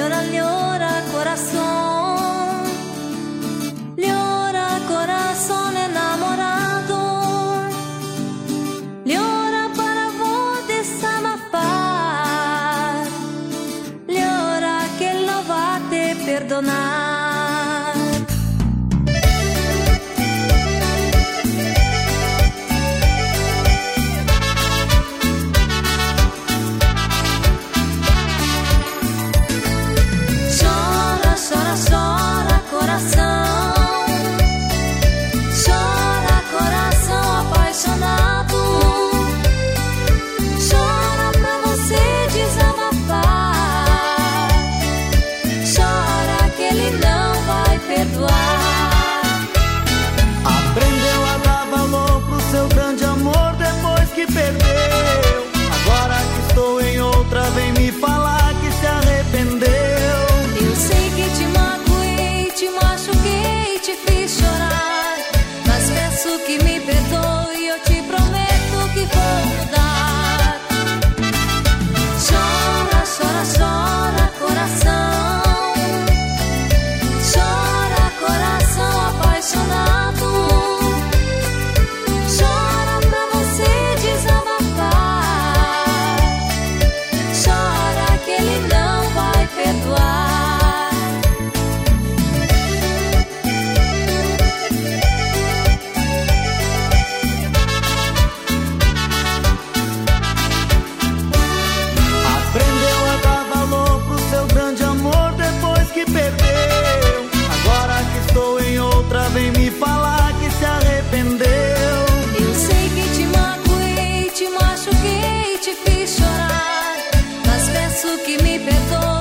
Llora, llora, corazón. Llora, corazón enamorado. Llora para vos desabafar. Llora que él no va a te perdonar. Aprendeu a dar valor pro seu grande amor depois que perdeu. Agora que estou em outra, vem me falar que se arrependeu. Eu sei que te magoei, te machuquei, te fiz chorar, mas peço que me perdoe, eu te prometo que vou mudar. Chora, chora, chora, coração. Chora, coração apaixonado. Chora pra você desabafar. Chora que ele não vai perdoar. Aprendeu a dar valor pro seu grande amor depois que perdeu. Agora que estou em outra, vem me falar que se arrependeu. Eu sei que te magoei, te machuquei, te fiz chorar, mas peço que me perdoe.